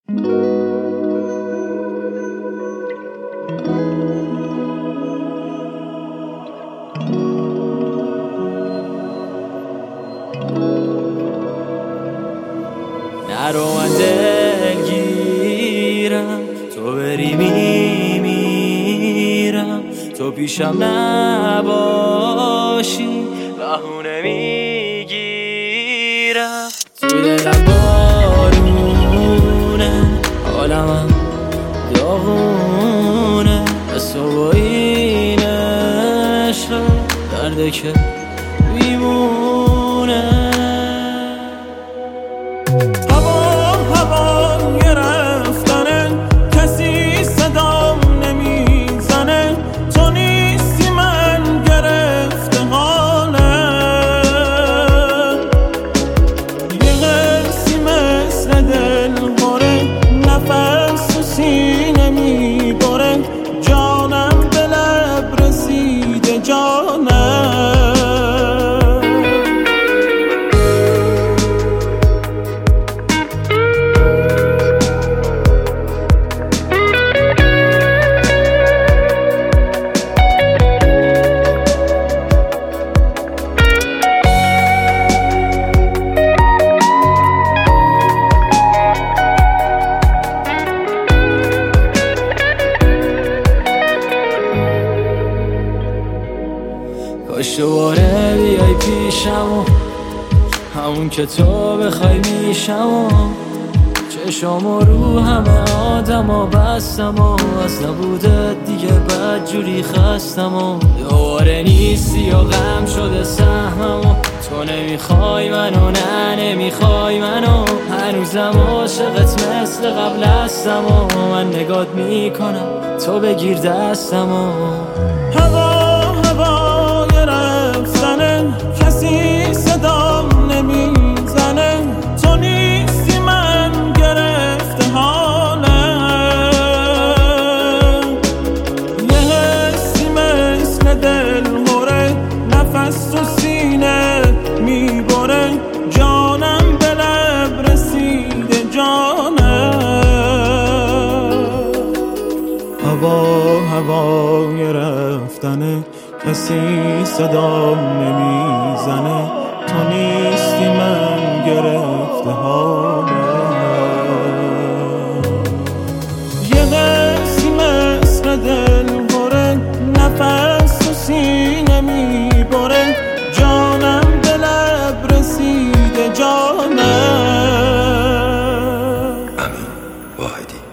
نرو من دلگیرم، تو بری میمیرم، تو پیشم نباشی بهونه میگیرم. تو دلم بارونه، حالمم داغونه، از تو با این عشق درده که میمونه. کاش دوباره بیای پیشم و همون که تو بخوای میشم و چشم و رو همه آدم و بستم و از نبودت دیگه بدجوری خستم و دوباره نیستی و غم شده سهمم و تو نمیخوای منو، نه نمیخوای منو، هنوزم عاشقت مثل قبل هستم و من نگات میکنم تو بگیر دستم و کسی صدام نمیزنه، تو نیستی من گرفته حالم، یه حسی مثل دلهوره نفس تو سینه میبره، جانم به لب رسیده جانم. هوا گرفتنه، کسی صدام نمیزنه، تو نیستی من گرفته حالم، یه قصی مثل دلهوره نفس تو سینه میبره، جانم به لب رسیده جانم. امین واحدی.